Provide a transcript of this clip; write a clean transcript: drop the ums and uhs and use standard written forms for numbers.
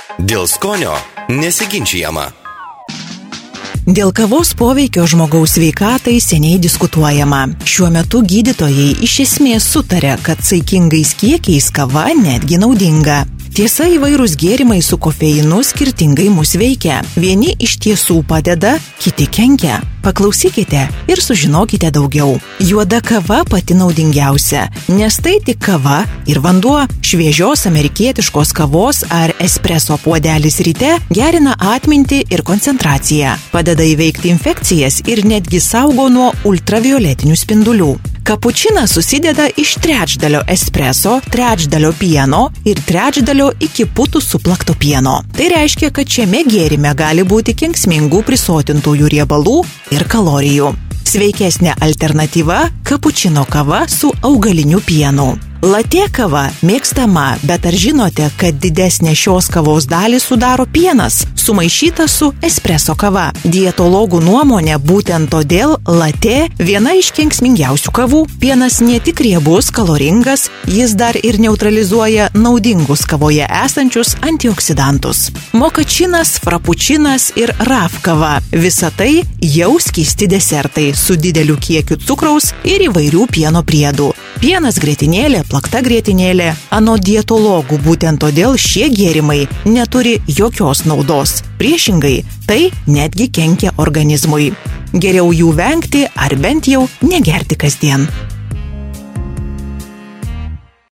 Dėl skonio nesiginčijama. Dėl kavos poveikio žmogaus sveikatai seniai diskutuojama. Šiuo metu gydytojai iš esmės sutarė, kad saikingais kiekiais kava netgi naudinga. Tiesa, įvairūs gėrimai su kofeinu skirtingai mus veikia. Vieni iš tiesų padeda, kiti kenkia. Paklausykite ir sužinokite daugiau. Juoda kava pati naudingiausia, nes tai tik kava ir vanduo. Šviežios amerikietiškos kavos ar espreso puodelis ryte gerina atmintį ir koncentraciją, padeda įveikti infekcijas ir netgi saugo nuo ultravioletinių spindulių. Kapučinas susideda iš trečdalio espreso, trečdalio pieno ir trečdalio iki putų suplakto pieno. Tai reiškia, kad šiame gėrime gali būti kenksmingų prisotintųjų riebalų ir kalorijų. Sveikesnė alternatyva – kapučino kava su augaliniu pienu. Latė kava mėgstama, bet ar žinote, kad didesnę šios kavos dalį sudaro pienas, sumaišytas su espreso kava? Dietologų nuomonė, būtent todėl latė viena iš kenksmingiausių kavų. Pienas ne tik riebus, kaloringas, jis dar ir neutralizuoja naudingus kavoje esančius antioksidantus. Mokačinas, frappučinas ir raf kava – visa tai jau skysti desertai su dideliu kiekiu cukraus ir įvairių pieno priedų. Pienas grietinėlė, plakta grietinėlė. Anot dietologų, būtent todėl šie gėrimai neturi jokios naudos. Priešingai, tai netgi kenkia organizmui. Geriau jų vengti ar bent jau negerti kasdien.